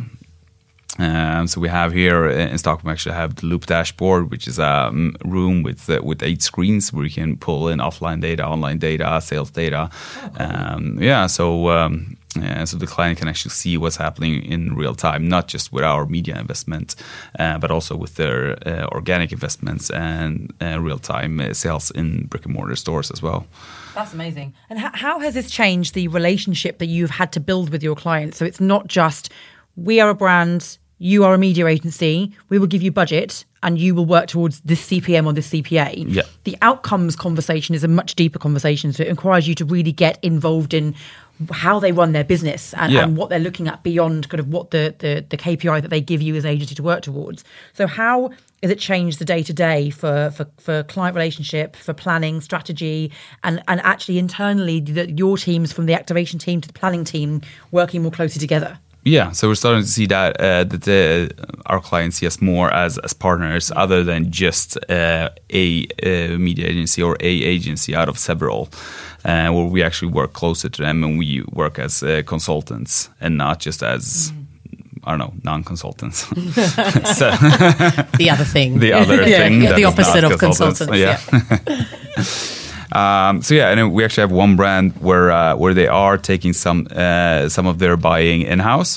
Um, so we have here in Stockholm, we actually have the Loop dashboard, which is a um, room with uh, with eight screens where you can pull in offline data, online data, sales data. Oh, cool. um, yeah, so um, yeah, so the client can actually see what's happening in real time, not just with our media investment, uh, but also with their uh, organic investments and uh, real time uh, sales in brick and mortar stores as well. That's amazing. And h- how has this changed the relationship that you've had to build with your clients? So it's not just, we are a brand, you are a media agency, we will give you budget and you will work towards this C P M or this C P A. Yeah. The outcomes conversation is a much deeper conversation. So it requires you to really get involved in how they run their business and, yeah. and what they're looking at beyond kind of what the, the, the K P I that they give you as agency to work towards. So how has it changed the day-to-day for, for, for client relationship, for planning, strategy, and, and actually internally the, your teams, from the activation team to the planning team, working more closely together? Yeah, so we're starting to see that uh, that the, our clients see us more as as partners, other than just uh, a, a media agency or a agency out of several, uh, where we actually work closer to them and we work as uh, consultants and not just as, mm. I don't know, non-consultants. So, the other thing. The other yeah, thing. Yeah, that the is opposite not of consultants. consultants. Yeah. yeah. Um, so yeah, and we actually have one brand where uh, where they are taking some uh, some of their buying in-house,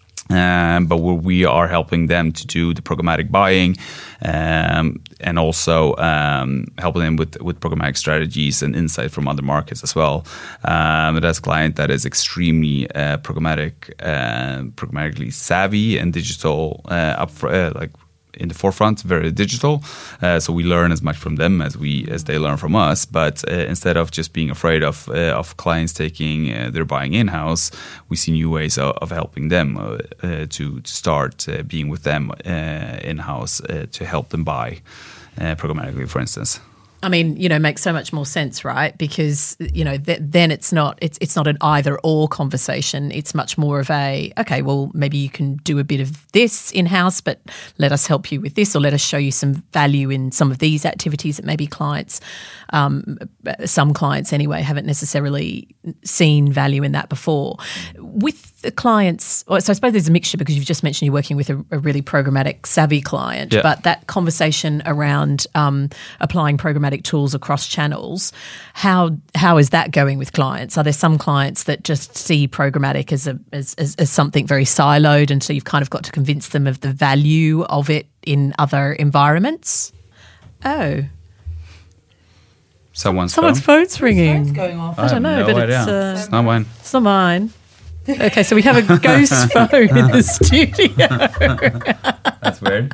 um, but where we are helping them to do the programmatic buying, um, and also um, helping them with with programmatic strategies and insight from other markets as well. Um, that's a client that is extremely uh, programmatic, uh, programmatically savvy and digital uh, up for, uh, like. in the forefront, very digital. Uh, so we learn as much from them as we as they learn from us. But uh, instead of just being afraid of uh, of clients taking uh, their buying in-house, we see new ways of, of helping them uh, uh, to, to start uh, being with them uh, in-house uh, to help them buy uh, programmatically, for instance. I mean, you know, makes so much more sense, right? Because, you know, th- then it's not it's it's not an either or conversation. It's much more of a, okay, well, maybe you can do a bit of this in-house, but let us help you with this, or let us show you some value in some of these activities that maybe clients, um, some clients anyway, haven't necessarily seen value in that before. With the clients, so I suppose there's a mixture, because you've just mentioned you're working with a, a really programmatic savvy client, yeah. but that conversation around um, applying programmatic tools across channels, how how is that going with clients? Are there some clients that just see programmatic as a as, as, as something very siloed, and so you've kind of got to convince them of the value of it in other environments? Oh, someone's someone's phone? phone's ringing. Phone's going off. I don't know, no but idea. it's uh, it's not mine. It's not mine. Okay, so we have a ghost phone in the studio. That's weird.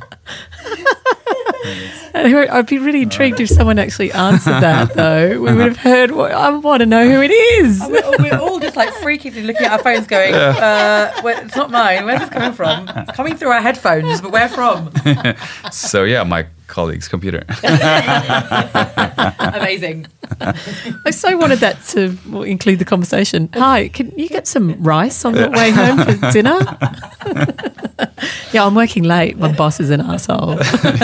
I'd be really intrigued if someone actually answered that, though. We would have heard. What, I want to know who it is. We're, we're all just like freakily looking at our phones, going, uh, well, "It's not mine. Where's this coming from? It's coming through our headphones, but where from?" So yeah, my colleague's computer. Amazing. I so wanted that to include the conversation. Hi, can you get some rice on the way home for dinner? Yeah, I'm working late. My boss is an asshole.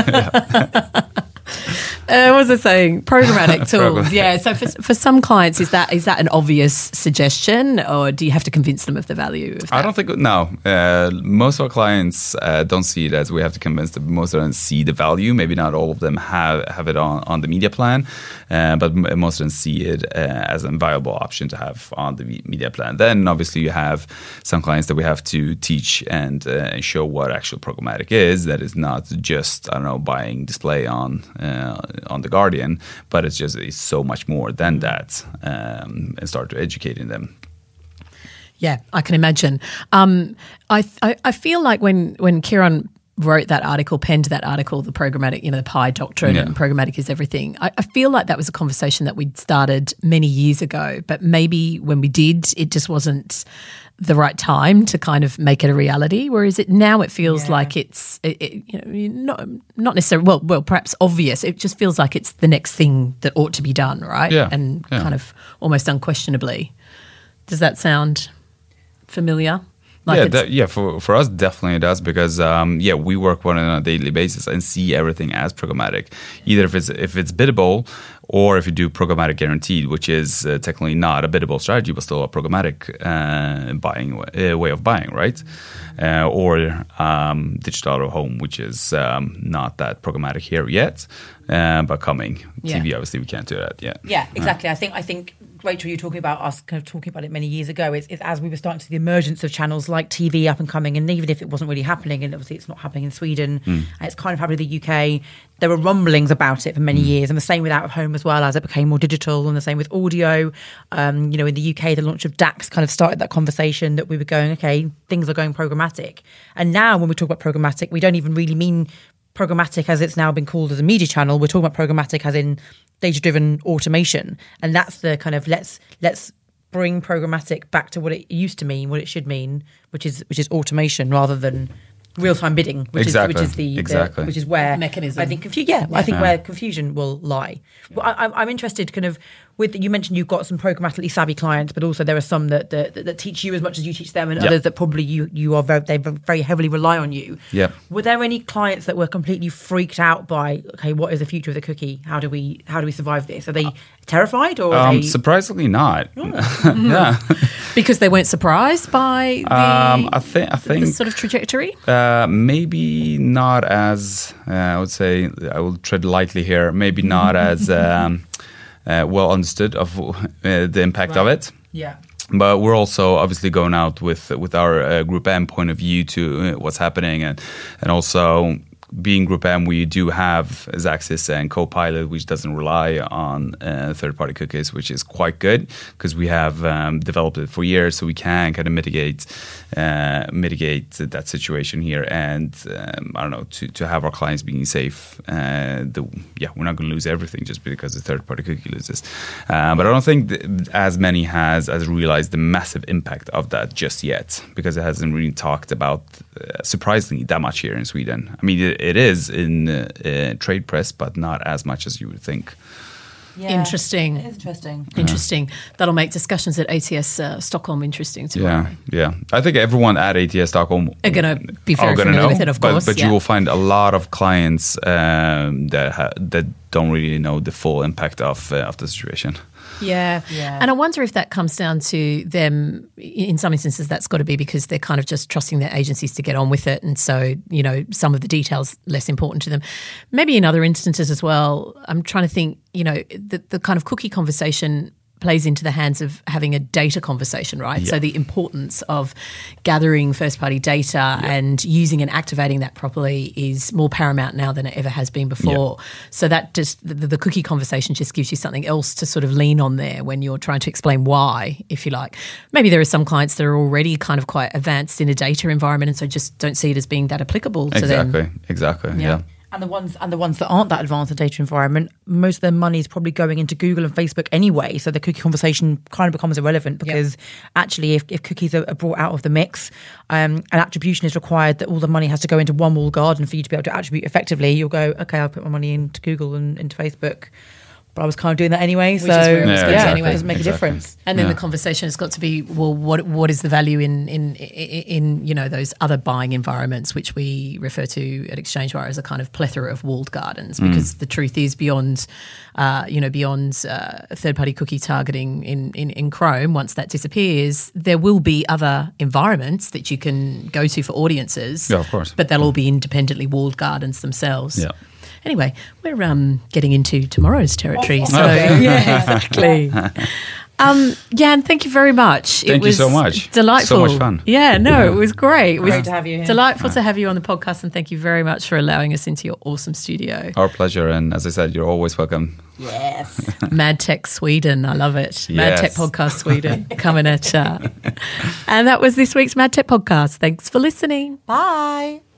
Uh, what was I saying? Programmatic tools. Yeah. So for for some clients, is that is that an obvious suggestion, or do you have to convince them of the value of that? I don't think no. Uh, most of our clients uh, don't see it as we have to convince them. Most of them see the value. Maybe not all of them have have it on, on the media plan, uh, but most of them see it uh, as a viable option to have on the media plan. Then obviously you have some clients that we have to teach and uh, show what actual programmatic is. That is not just I don't know buying display on. Uh, on The Guardian, but it's just it's so much more than that, um, and start to educating them. Yeah, I can imagine. Um, I, I I feel like when when Kieran wrote that article, penned that article, the programmatic, you know, the pie doctrine Yeah. and programmatic is everything. I, I feel like that was a conversation that we'd started many years ago, but maybe when we did, it just wasn't the right time to kind of make it a reality. Whereas it now it feels Yeah. like it's it, it, you know not not necessarily well well perhaps obvious. It just feels like it's the next thing that ought to be done, right? Yeah, and yeah. kind of almost unquestionably. Does that sound familiar? Like yeah, it's- that, yeah. For for us, definitely it does because um, yeah, we work on it on a daily basis and see everything as programmatic. Either if it's if it's biddable, or if you do programmatic guaranteed, which is uh, technically not a biddable strategy, but still a programmatic uh, buying uh, way of buying, right? Uh, or um, digital out of home, which is um, not that programmatic here yet, uh, but coming. Yeah. T V, obviously, we can't do that yet. Yeah, exactly. I think I think Rachel, you were talking about us kind of talking about it many years ago. It's, it's as we were starting to see the emergence of channels like T V up and coming, and even if it wasn't really happening, and obviously it's not happening in Sweden, and it's kind of happening in the U K. There were rumblings about it for many years, and the same with out of home as well as it became more digital, and the same with audio. Um, you know, in the U K, the launch of DAX kind of started that conversation that we were going, okay, things are going programmatic. And now when we talk about programmatic, we don't even really mean programmatic as it's now been called as a media channel. We're talking about programmatic as in data-driven automation, and that's the kind of let's let's bring programmatic back to what it used to mean, what it should mean, which is which is automation rather than real-time bidding, which Exactly. is which is the, Exactly. the which is where Mechanism. I think confu- yeah, I think Yeah. where confusion will lie. Well, I, I'm- I'm interested, kind of with you mentioned you've got some programmatically savvy clients, but also there are some that that, that teach you as much as you teach them, and Yeah. others that probably you you are very they very heavily rely on you. Yeah. Were there any clients that were completely freaked out by okay, what is the future of the cookie? How do we how do we survive this? Are they terrified or are Um, they? surprisingly not. yeah. because they weren't surprised by the, Um, I think I the think sort of trajectory. Uh, maybe not as uh, I would say. I will tread lightly here. Maybe not as um, uh, well understood of uh, the impact of it. yeah. But we're also obviously going out with with our uh, Group M point of view to uh, what's happening, and and also being Group M, we do have Xaxis and Copilot, which doesn't rely on uh, third-party cookies, which is quite good because we have um, developed it for years, so we can kind of mitigate uh, mitigate that situation here, and um, I don't know to, to have our clients being safe. Uh, the, yeah, we're not going to lose everything just because the third-party cookie loses, uh, but I don't think th- as many has as realized the massive impact of that just yet because it hasn't really talked about uh, surprisingly that much here in Sweden. I mean. It, It is in uh, uh, trade press, but not as much as you would think. Yeah. Interesting. It is interesting. Interesting. That'll make discussions at A T S uh, Stockholm interesting tomorrow. Yeah, yeah. I think everyone at A T S Stockholm Are going to be very are going to familiar know, with it, of but, course. but yeah. you will find a lot of clients um, that ha- that don't really know the full impact of uh, of the situation. Yeah. Yeah. And I wonder if that comes down to them. In some instances, that's got to be because they're kind of just trusting their agencies to get on with it. And so, you know, some of the details less important to them. Maybe in other instances as well, I'm trying to think, you know, the, the kind of cookie conversation plays into the hands of having a data conversation, right? Yeah. So the importance of gathering first-party data Yeah. and using and activating that properly is more paramount now than it ever has been before. So that just the, the cookie conversation just gives you something else to sort of lean on there when you're trying to explain why, if you like. Maybe there are some clients that are already kind of quite advanced in a data environment and so just don't see it as being that applicable to Exactly, them. exactly. Yeah. Yeah. And the ones and the ones that aren't that advanced in data environment, most of their money is probably going into Google and Facebook anyway. So the cookie conversation kind of becomes irrelevant because actually, if, if cookies are, are brought out of the mix, um, an attribution is required that all the money has to go into one walled garden for you to be able to attribute effectively. You'll go, okay, I'll put my money into Google and into Facebook. But I was kind of doing that anyway, Which so is where it was Yeah, good yeah, anyway. it doesn't make Exactly. a difference. And then Yeah. the conversation has got to be, well, what what is the value in in in, in you know those other buying environments, which we refer to at ExchangeWire as a kind of plethora of walled gardens, because the truth is beyond, uh, you know, beyond uh, third-party cookie targeting in, in in Chrome. Once that disappears, there will be other environments that you can go to for audiences. Yeah, of course. But they'll all be independently walled gardens themselves. Yeah. Anyway, we're um, getting into tomorrow's territory. Oh, so okay. yeah, exactly. Um, Jan, thank you very much. Thank it you was so much. Delightful. So much fun. Yeah, no, it was great. It was Great to have you here. delightful to have you on the podcast, and thank you very much for allowing us into your awesome studio. Our pleasure. And as I said, you're always welcome. Yes. Mad Tech Sweden, I love it. Mad Yes. Tech Podcast Sweden coming at you. And that was this week's Mad Tech Podcast. Thanks for listening. Bye.